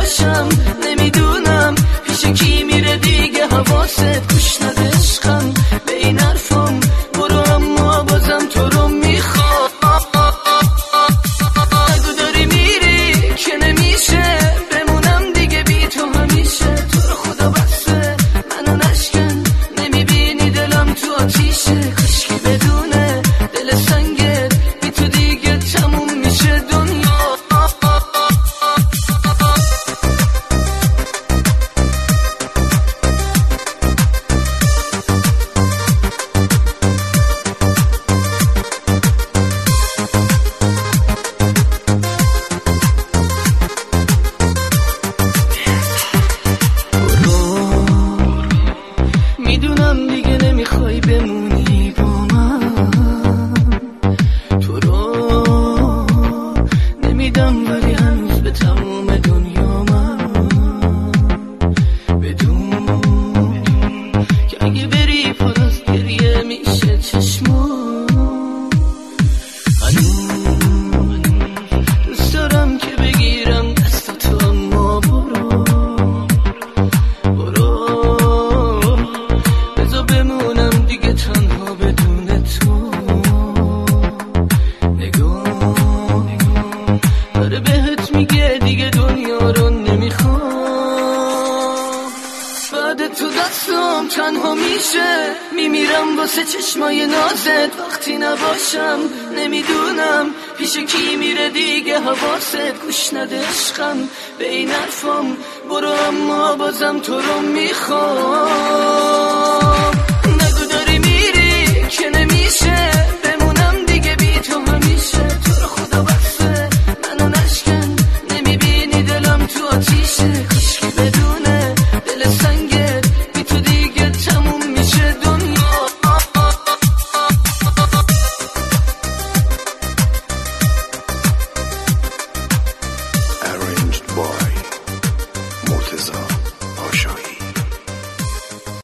نباشم. نمیدونم پیش کی میره دیگه حواست، گوش نده عشقم به این حرفم، برو اما بازم تو رو میخوام. اگه داری میری که نمیشه بمونم دیگه بی تو همیشه. تو رو خدا بسه منو نشکن، نمیبینی دلم تو آتیشه. کشکی بدونه دل سنگت بی تو دیگه تموم میشه دنیا. میدونم دیگه نمیخوای بمونی با من، تو رو نمیدم ولی هنوز به تموم دنیا من بدون که اگه بری پر از گریه میشه چشمم. هنوز دوست دارم که بگیرم دست تو، اما برو بمونم دیگه تنها بدون تو. نگاه داره بهت میگه دیگه دنیا رو نمیخوام. بعد تو دستم تنها میشه، میمیرم واسه چشمای نازت وقتی نباشم. نمیدونم پیش کی میره دیگه حواست، گوش نده عشقم به این حرفم، برو اما بازم تو رو میخوام.